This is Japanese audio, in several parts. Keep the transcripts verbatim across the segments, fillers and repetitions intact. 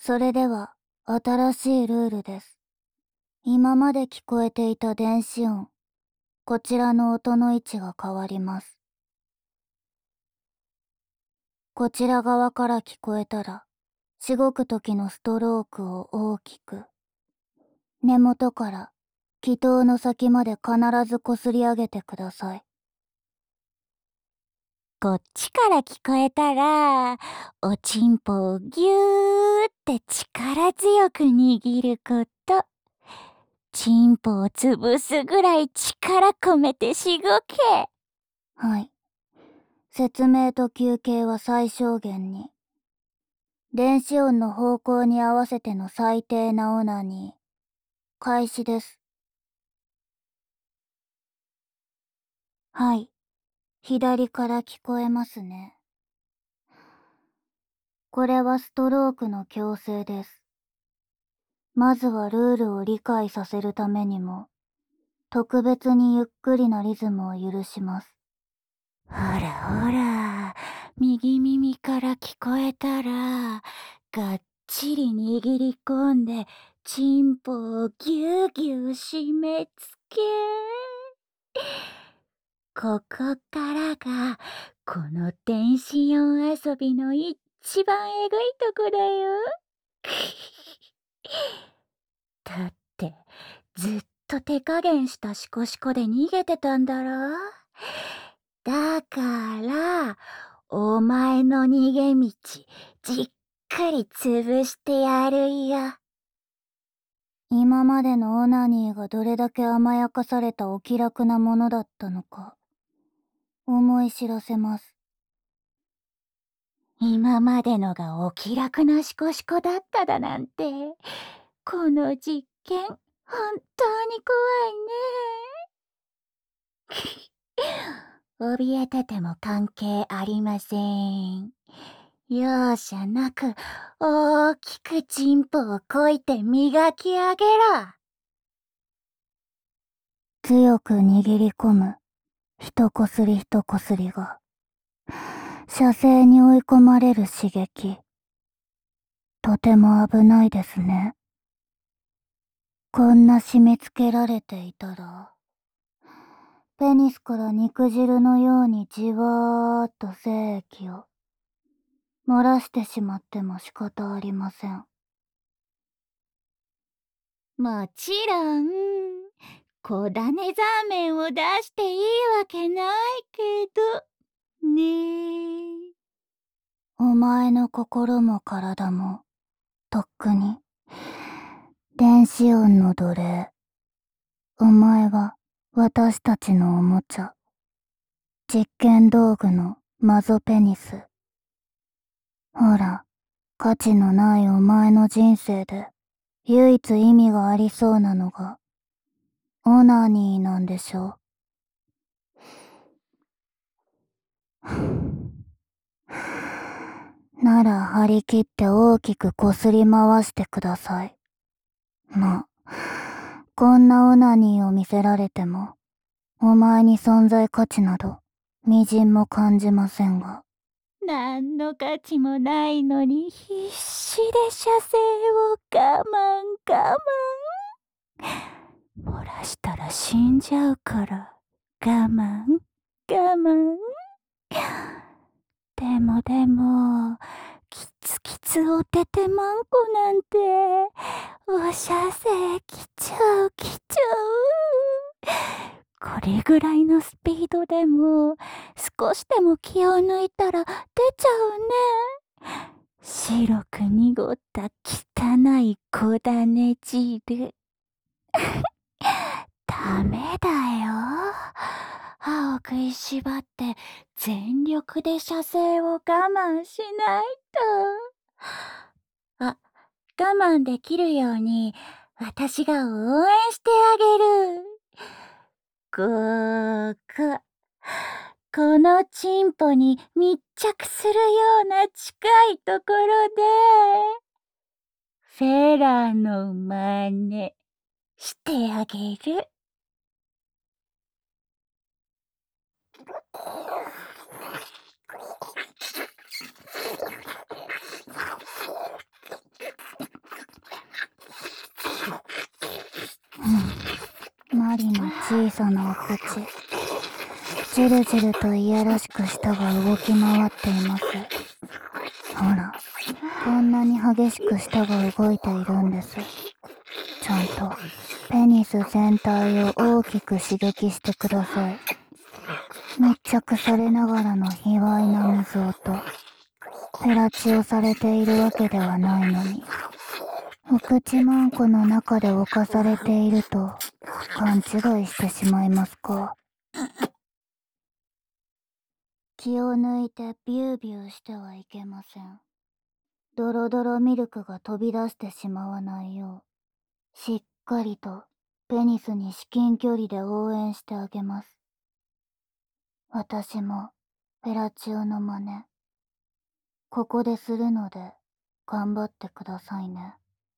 それでは、新しいルールです。今まで聞こえていた電子音、こちらの音の位置が変わります。こちら側から聞こえたら、しごく時のストロークを大きく、根元から気筒の先まで必ずこすり上げてください。 こっちから聞こえたら、おちんぽをぎゅーって力強く握ること。ちんぽを潰すぐらい力込めてしごけ。 はい。説明と休憩は最小限に。電子音の方向に合わせての最低なオナニー。開始です。はい。左から聞こえますね。これはストロークの強制です。まずはルールを理解させるためにも、特別にゆっくりなリズムを許します。 ほらほら、右耳から聞こえたら、がっちり握り込んで、ちんぽをぎゅうぎゅう締め付け。ここからが、この電子音遊びの一番えぐいとこだよ。だって、ずっと手加減したシコシコで逃げてたんだろ。だから、お前の逃げ道、じっくり潰してやるよ。 今までのオナニーがどれだけ甘やかされたお気楽なものだったのか、思い知らせます。 今までのがお気楽なシコシコだっただなんて、この実験、本当に怖いね。怯えてても関係ありません。容赦なく大きくチンポをこいて磨き上げろ。 強く握り込む、一こすり一こすりが、射精に追い込まれる刺激。とても危ないですね。こんな締め付けられていたら、ペニスから肉汁のようにじわーっと精液を漏らしてしまっても仕方ありません。 もちろん、小種ザーメンを出していいわけないけど、ねえ。 お前の心も体も、とっくに、電子音の奴隷。お前は私たちのおもちゃ。実験道具のマゾペニス。ほら、価値のないお前の人生で唯一意味がありそうなのが、オナニーなんでしょう。なら張り切って大きくこすり回してください。まあ、こんなオナニーを見せられても、お前に存在価値など、みじんも感じませんが。 何の価値もないのに必死で射精を我慢我慢。漏らしたら死んじゃうから我慢我慢。でもでも、キツキツおててまんこなんて、お射精来ちゃう来ちゃう。これぐらいのスピードでも、少しでも気を抜いたら出ちゃうね。白く濁った汚い小種汁。ダメだよ。歯を食いしばって全力で射精を我慢しないと。あ、我慢できるように私が応援してあげる。ここ。このチンポに密着するような近いところで、フェラの真似してあげる。 小さなお口、じるじるといやらしく舌が動き回っています。ほら、こんなに激しく舌が動いているんです。ちゃんとペニス全体を大きく刺激してください。密着されながらの卑猥な水音。ペラチオされているわけではないのに、お口マンコの中で侵されていると勘違いしてしまいますか。気を抜いてビュービューしてはいけません。ドロドロミルクが飛び出してしまわないよう、しっかりとペニスに至近距離で応援してあげます。私もペラチオの真似、ここでするので頑張ってくださいね。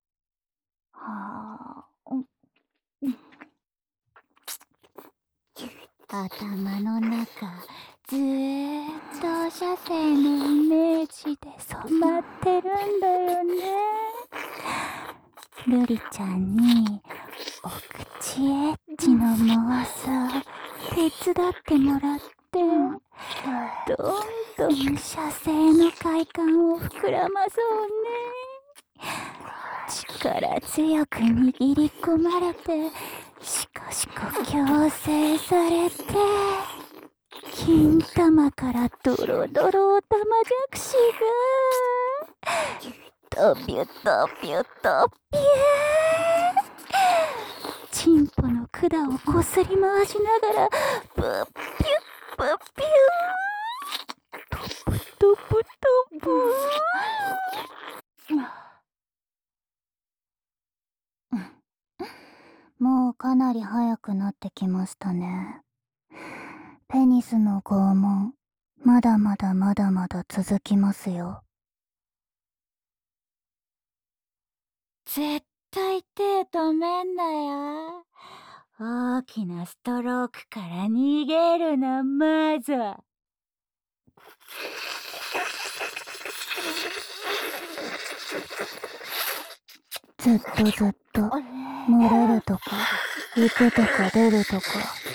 はあ、 頭の中、ずーっと射精のイメージで染まってるんだよね。ルリちゃんにお口エッチの妄想手伝ってもらって、どんどん射精の快感を膨らまそうね。力強く握り込まれて、しこしこ矯正されて、金玉からドロドロおたまじゃくしが、ドビュドビュドビュー。チンポの管をこすり回しながら、ブッピュッブッピュー。トブトブトブー。 もうかなり早くなってきましたね。ペニスの拷問、まだまだまだまだ続きますよ。 絶対手止めんなよ。大きなストロークから逃げるな、まずは。 ずっとずっと、漏れるとか、行くとか出るとか。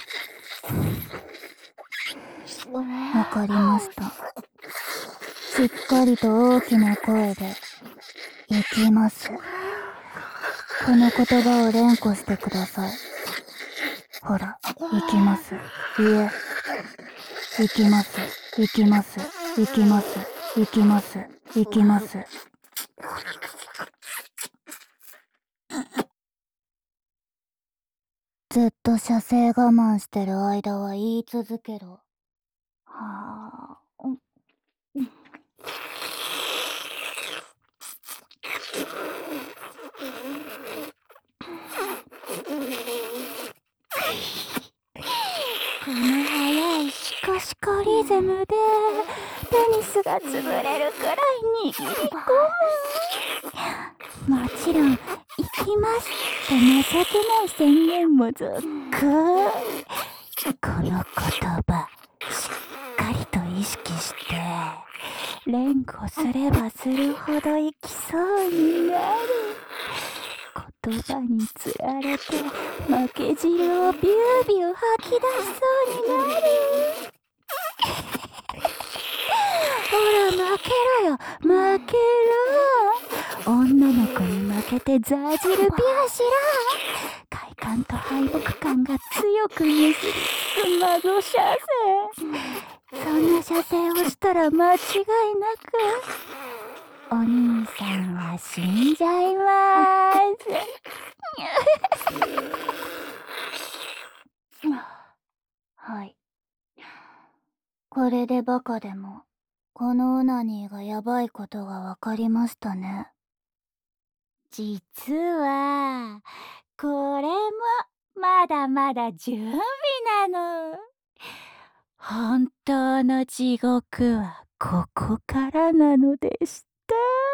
わかりました。しっかりと大きな声で、行きます。この言葉を連呼してください。ほら、行きます。いえ、行きます。行きます。行きます。行きます。行きます。ずっと射精我慢してる間は言い続けろ。はあ。 この速いシコシコリズムでペニスが潰れるくらい握り込む。もちろん行きますって情けない宣言もずっくこの言葉しっかりと意識して連呼すればするほど行きそうになる。言葉につられて負け汁をビュービュー吐き出しそうになる。ほら負けろよ負けろ。女の子に負けてザージルビューしろ。快感と敗北感が強く結びつく謎射精。そんな射精をしたら間違いなくお兄さんは死んじゃいまーす。 はい。これでバカでも、このオナニーがやばいことがわかりましたね。 実は、これもまだまだ準備なの。本当の地獄はここからなのでした。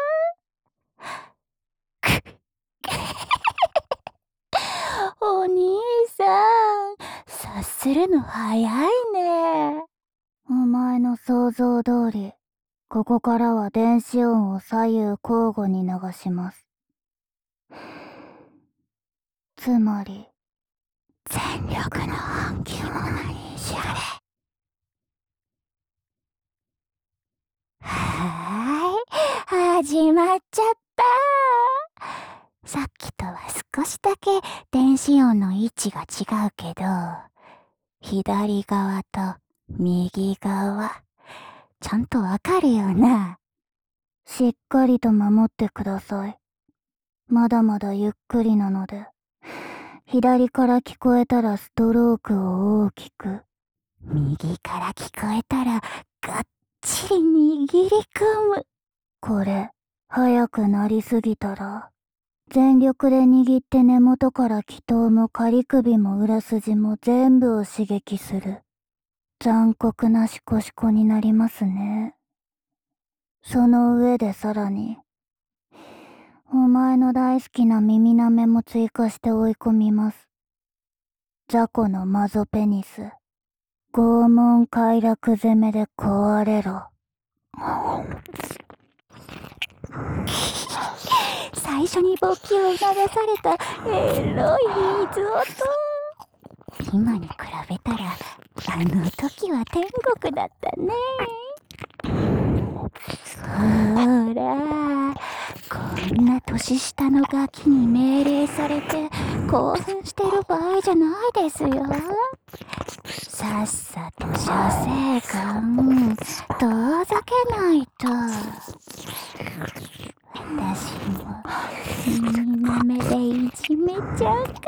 お兄さん、察するの早いね。 お前の想像通り、ここからは電子音を左右交互に流します。つまり、 全力の本気者にしやれ。はーい、始まっちゃった。さっきとは少しだけ電子音の位置が違うけど、左側と右側、ちゃんとわかるよな。 しっかりと守ってください。まだまだゆっくりなので、左から聞こえたらストロークを大きく、 右から聞こえたらがっちり握り込む。 これ、早くなりすぎたら、全力で握って根元から気頭も仮首も裏筋も全部を刺激する。残酷なシコシコになりますね。その上でさらに、お前の大好きな耳なめも追加して追い込みます。雑魚のマゾペニス、拷問快楽攻めで壊れろ。 最初に勃起を促されたエロい水音。今に比べたらあの時は天国だったね。ほら、こんな年下のガキに命令されて興奮してる場合じゃないですよ。さっさと射精感遠ざけないと。私も耳なめでいじめちゃうから。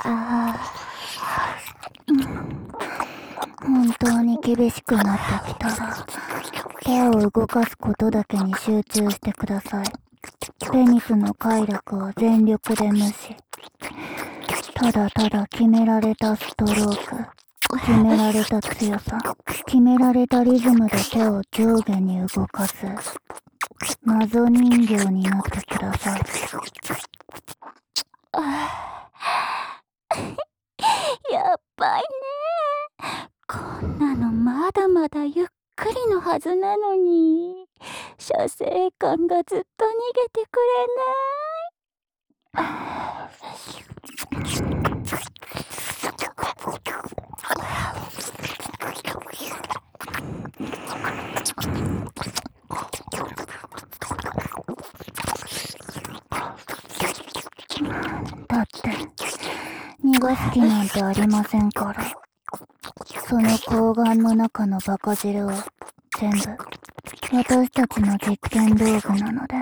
ああ、 うん、本当に厳しくなってきたら、手を動かすことだけに集中してください。ペニスの快楽を全力で無視。ただただ決められたストローク、決められた強さ、決められたリズムで手を上下に動かす。謎人形になってください。 やっばいね。こんなのまだまだゆっくりのはずなのに、射精感がずっと逃げてくれない。 だって、逃がす気なんてありませんから。その睾丸の中のバカ汁は全部私たちの実験道具なので。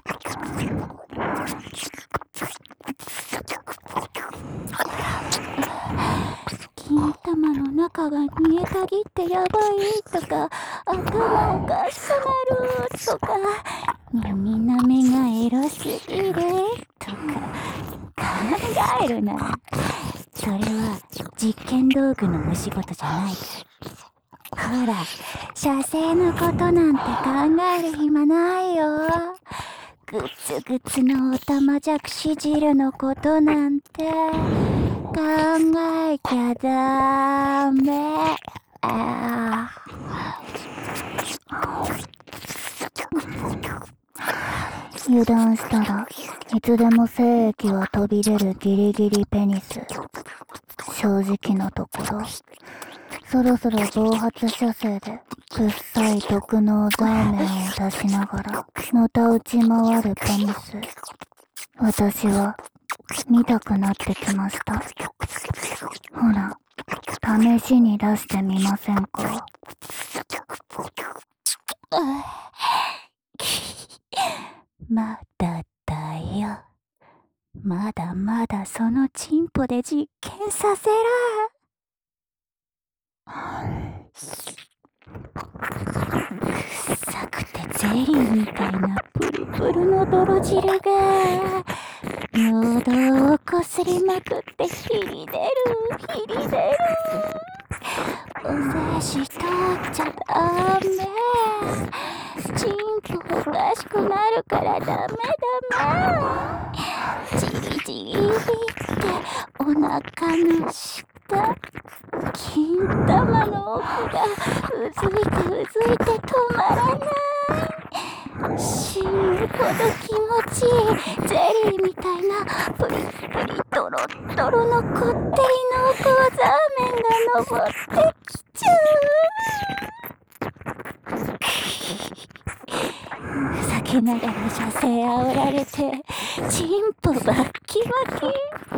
金玉の中が煮えたぎってやばいとか、頭おかしくなるとか、耳なめがエロすぎるとか考えるな。それは実験道具のお仕事じゃない。ほら、射精のことなんて考える暇ないよ。グツグツのオタマジャクシ汁のことなんて考えちゃダメ。あ油断したらいつでも精液は飛び出るギリギリペニス。正直なところ、そろそろ暴発射精でくっさい毒のザーメンを出しながらのたうち回るペニス。私は見たくなってきました。ほら、試しに出してみませんか？ まだだよ。まだまだそのチンポで実験させら。臭くてゼリーみたいなプルプルの泥汁が喉をこすりまくってひり出るひり出る。お精子取っちゃダメ。チンポおかしくなるからダメダメ。じりじりってお腹の下、金玉の奥がうずいてうずいて止まらない。 死ぬほど気持ちいいゼリーみたいなプリップリトロットロのこってり濃厚ザーメンが登ってきちゃう。ふざけながら射精煽られてチンポバッキバキ。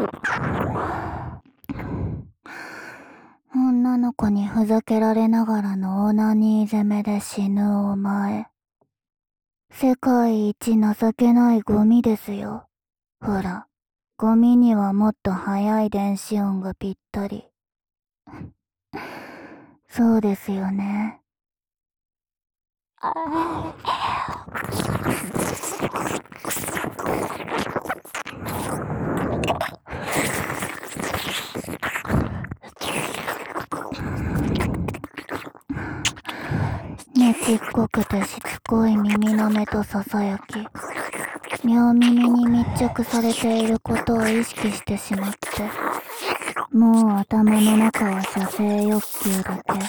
女の子にふざけられながらのオナニー攻めで死ぬお前。世界一情けないゴミですよ。ほら、ゴミにはもっと速い電子音がぴったり。そうですよね。 あねちっこくてしつこい耳の目とささやき、両耳に密着されていることを意識してしまって、もう頭の中は射精欲求だけ。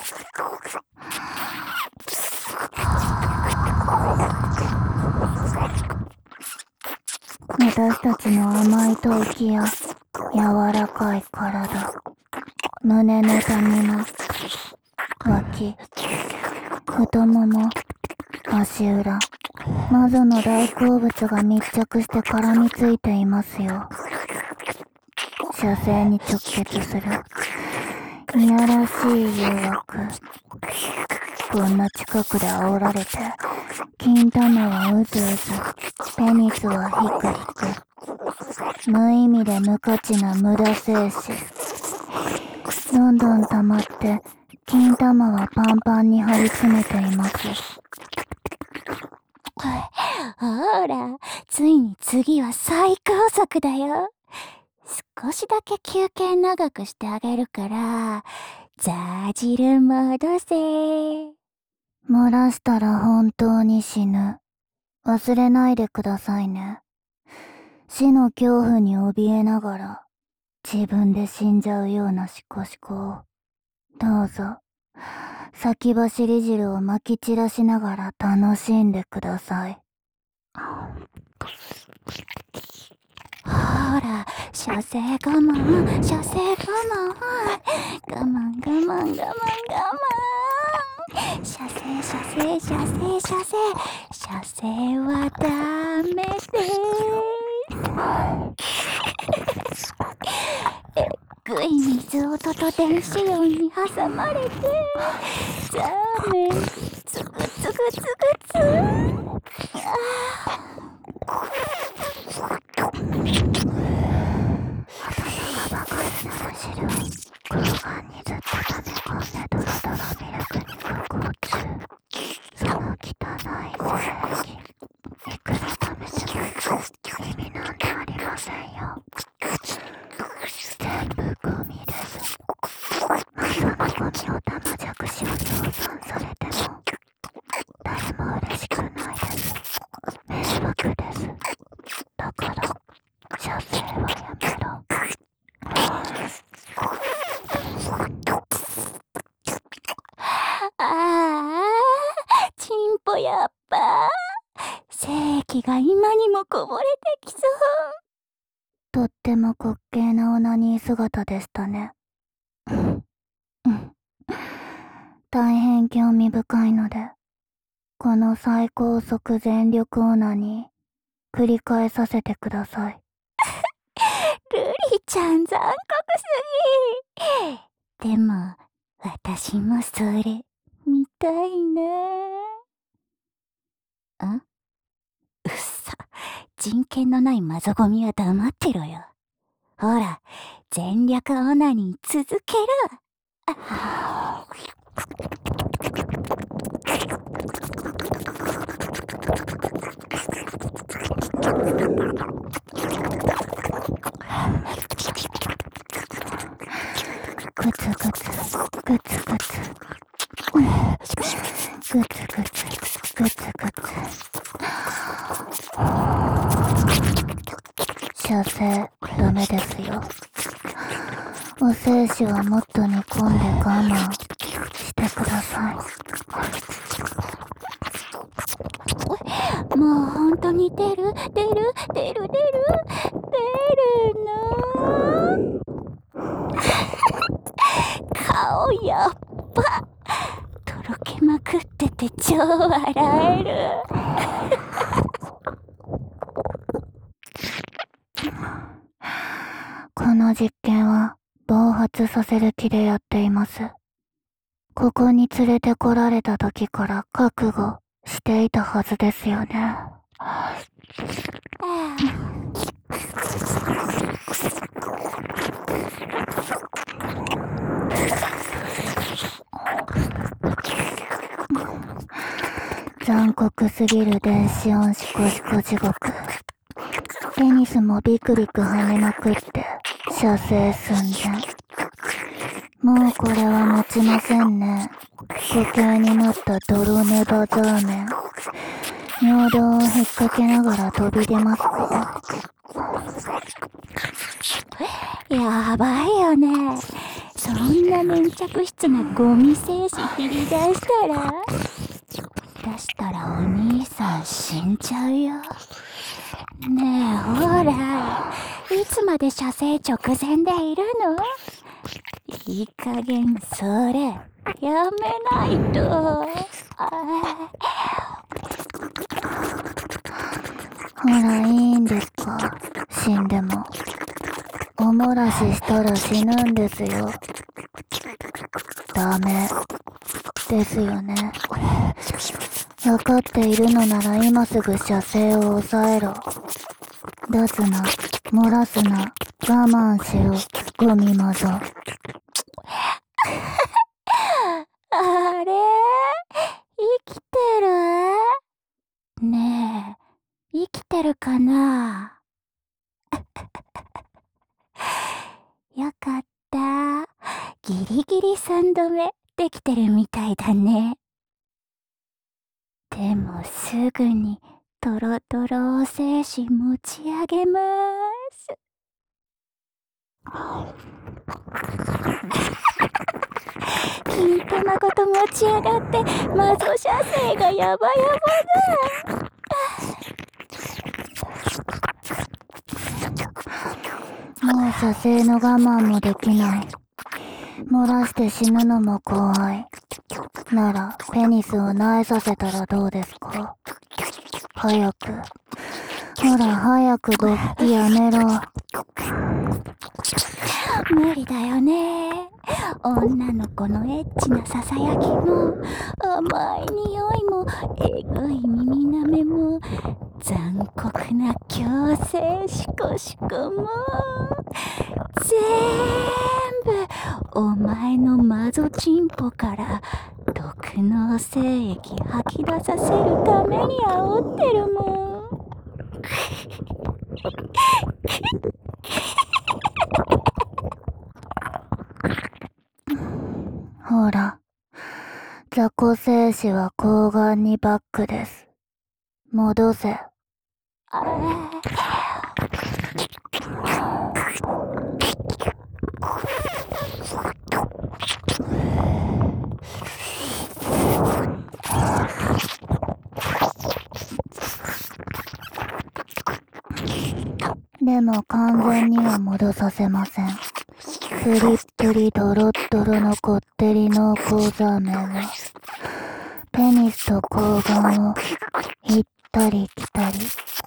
私たちの甘い吐息や柔らかい体、胸の谷間、脇、太もも、足裏、魔女の大好物が密着して絡みついていますよ。射精に直結するいやらしい誘惑。こんな近くで煽られて、金玉はうずうず、ペニスはヒクヒク。無意味で無価値な無駄精子。どんどん溜まって、金玉はパンパンに張り詰めています。 ほら、ついに次は最高速だよ。少しだけ休憩長くしてあげるから、ザー汁戻せ。 漏らしたら本当に死ぬ。忘れないでくださいね。死の恐怖に怯えながら、自分で死んじゃうようなシコシコを。どうぞ、先走り汁をまき散らしながら楽しんでください。 ほら、射精我慢、射精我慢、我慢我慢我慢我慢。射精射精射精射精、射精はダメです。えっぐい水音と電子音に挟まれて、ザーメンつぐつぐつぐつ。あ空間にずっと溜め込んでドロドロミルクに加工中。その汚い精液、いくら食べても意味なんてありませんよ。全部ゴミです。まさのゴミを玉弱しを称賛されても誰も嬉しくないです。迷惑です。だから射精はやめろ。 ああ、チンポやっぱ。精液が今にもこぼれてきそう。 とっても滑稽なオナニー姿でしたね。大変興味深いので、この最高速全力オナニー、繰り返させてください。 ルリちゃん残酷すぎ。でも、私もそれ、見たいな。ん？うっさ、人権のないマゾゴミは黙ってろよ。ほら、全力オナニー続けろ。あグツグツ、グツグツ。グツグツ、グツグツ。射精、ダメですよ。お精子はもっと煮込んで我慢してください。 も出る出る出る出るの顔やっぱとろけまくってて超笑えるこの実験は暴発させる気でやっています。ここに連れてこられた時から覚悟していたはずですよね。残酷すぎる電子音シコシコ地獄。ペニスもビクビク跳ねまくって射精寸前。もうこれは持ちませんね。固形になった泥ネバザーメン。尿道を引っ掛けながら飛び出ますか？ やばいよね。そんな粘着質なゴミ精子切り出したら出したらお兄さん死んじゃうよ。ねえほら、いつまで射精直前でいるの？いい加減それやめないと。 ほらいいんですか、死んでも。お漏らししたら死ぬんですよ。ダメですよね。分かっているのなら今すぐ射精を抑えろ。出すな、漏らすな、我慢しろ、ゴミマゾ。 あれ生きてる？ねえ、生きてるかな？よかった。ギリギリさんどめできてるみたいだね。でもすぐにトロトロお精子持ち上げまーす。金玉ごと持ち上がってマゾ射精がヤバヤバだ。 もう射精の我慢もできない。漏らして死ぬのも怖い。ならペニスを萎えさせたらどうですか？早く。ほら早く勃起やめろ。 無理だよね。女の子のエッチなささやきも甘い匂いもえぐい耳なめも残酷な強制シコシコも全部お前のマゾチンポから毒の精液吐き出させるために煽ってるもん。 ほら、雑魚精子は睾丸にバックです。戻せ。でも完全には戻させません。プリップリドロッドロのこってり濃厚ザーメンはペニスと睾丸を行ったり来たり。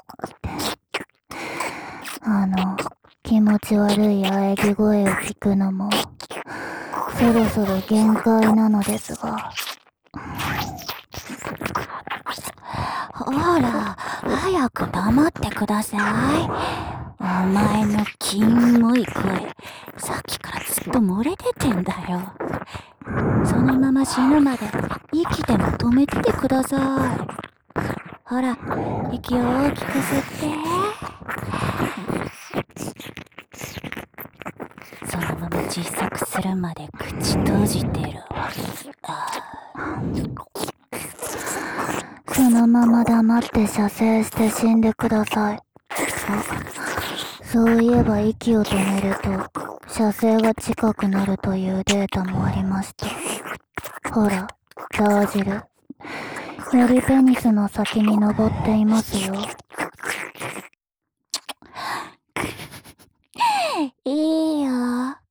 あの気持ち悪い喘ぎ声を聞くのもそろそろ限界なのですが。 ほら早く黙ってください。お前のキモい声さっきからずっと漏れ出てんだよ。そのまま死ぬまで息でも止めててください。ほら息を大きく吸ってそのまま窒息するまで口閉じてる。 そのまま黙って射精して死んでください。そういえば息を止めると射精が近くなるというデータもありました。ほら、ダージル。よりペニスの先に登っていますよ。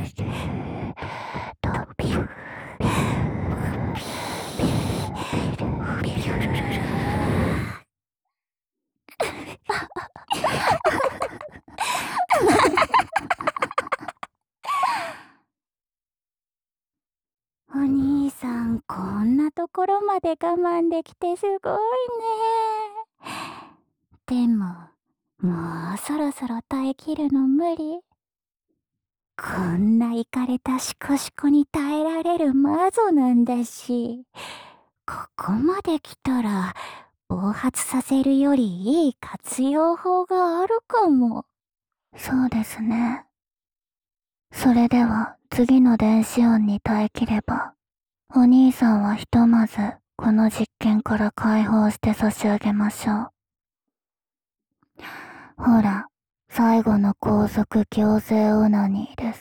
お兄さん、こんなところまで我慢できてすごいね。でも、もうそろそろ耐えきるの無理。こんなイカれたシコシコに耐えられる魔女なんだし、ここまで来たら、暴発させるよりいい活用法があるかも。 そうですね。それでは次の電子音に耐えきれば、お兄さんはひとまずこの実験から解放して差し上げましょう。ほら、 最後の高速強制オナニーです。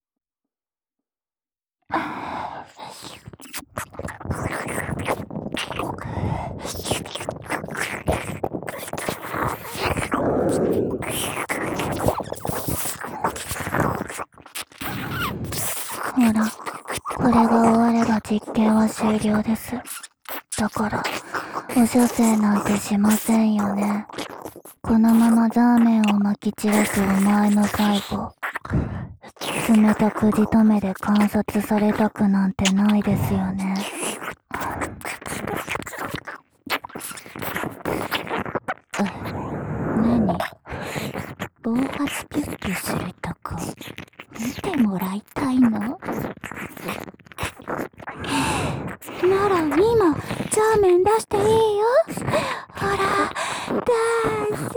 ほら、これが終われば実験は終了です。だから、お射精なんてしませんよね。このままザーメンをまき散らすお前の最後、冷たくじとめで観察されたくなんてないですよね。 何？暴発キュッキュするとこ見てもらいたいの？なら今ザーメン出していいよ。ほら出せ。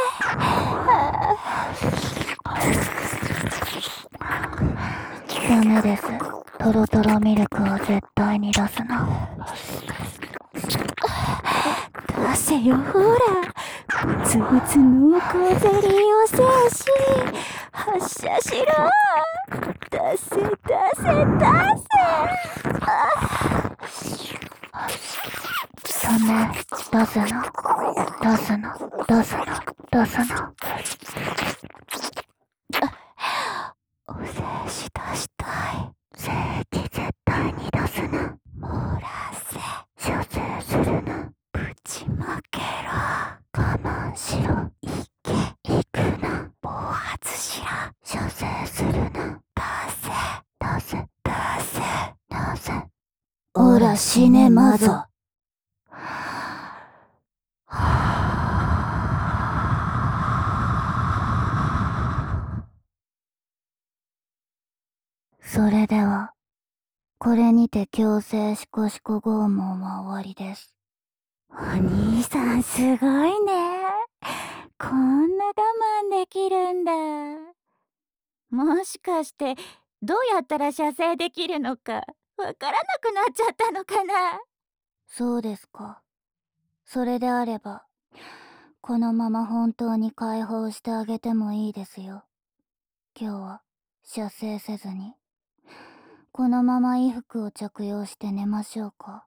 ダメです。トロトロミルクは絶対に出すな。 出せよほら。ブツブツ濃厚ゼリーを精子発射しろ。出せ出せ出せ。 ダメ、出すな、出すな、出すな、出すな。 お精子出したい。 精液絶対に出すな。 漏らせ。 射精するな。 ぶちまけろ。 我慢しろ。 いけ。 行くな。 暴発しろ。 射精するな。 出せ出せ、 出せ出せ。 おら死ねまぞ。 それでは、これにて強制シコシコ拷問は終わりです。 お兄さんすごいね。こんな我慢できるんだ。もしかしてどうやったら射精できるのかわからなくなっちゃったのかな。 そうですか。それであれば、このまま本当に解放してあげてもいいですよ。今日は射精せずに、このまま衣服を着用して寝ましょうか。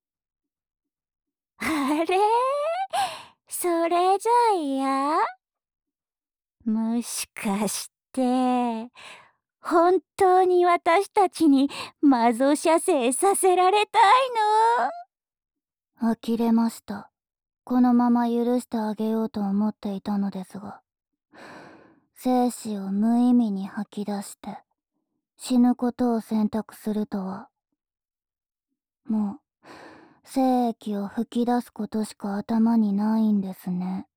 あれそれじゃ嫌？もしかして本当に私たちにマゾ射精させられたいの？ 呆れました。このまま許してあげようと思っていたのですが、精子を無意味に吐き出して死ぬことを選択するとは、もう精液を吹き出すことしか頭にないんですね。